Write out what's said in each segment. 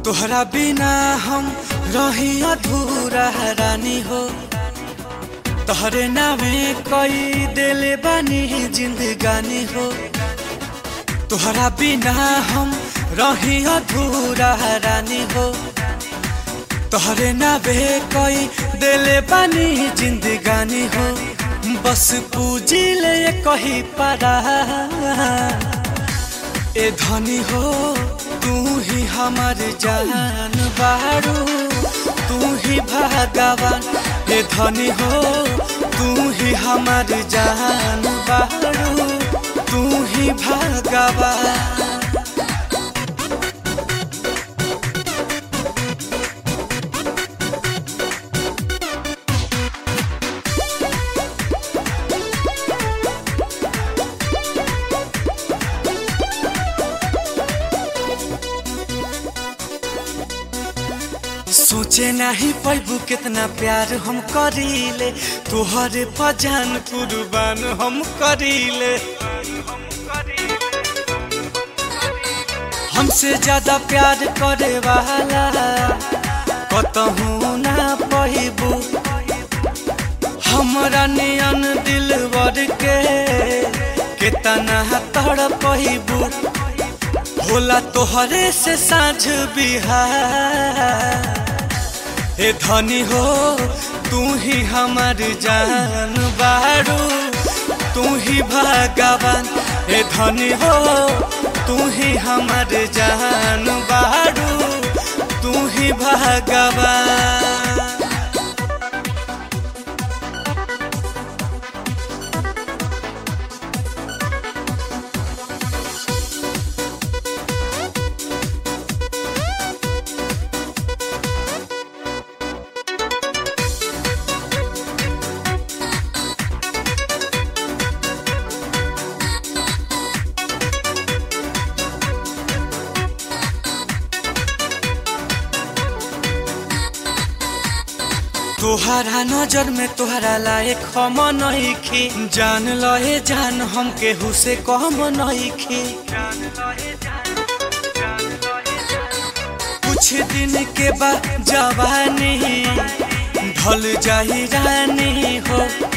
तोहरा बिना हम रही अधूरा रानी हो। तोहरे नामे कई दिले बानी जिंदगानी हो। तोहरा बिना हम रही अधूरा रानी हो। तोहरे नामे कई दिले बानी जिंदगानी हो। बस पूजी ले कही पारा ए धनी हो। तू ही हमार जान बारू, तू ही भगवान। ए धनी हो तू ही हमार जान बारू, तू ही भगवान। सोचे नहीं पैबू कितना प्यार हम करीले। तोहरे पजान कुर्बान हम करीले। हमसे ज्यादा प्यार करे वाला कतहू ना पैबू। हमरा नियन दिलवर के कितना तड़पैबू। होला तोहरे से साँझ बिहार। ए धनी हो तू ही हमार जान बारू, तू ही भगवान। ए धनी हो तू ही हमार जान बारू, तू ही भगवान। तोहरा नजर में तोहरा लायक हम नइखी। जान लहे जान हम केहू से कम नइखी। कुछ दिन के बाद जवानी ढल जाही रानी हो।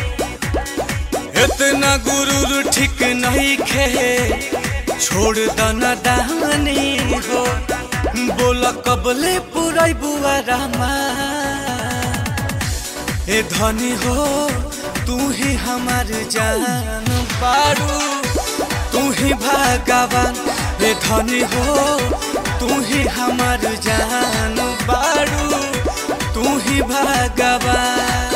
इतना गुरूर ठीक नहीं खे, छोड़ दना दानी हो। बोला कबले पुराई बुआ रामा। ए धनी हो तू ही हमार जान बारू, तू ही भगवान। ए धनी हो तू ही हमार जान बारू, तू ही भगवान।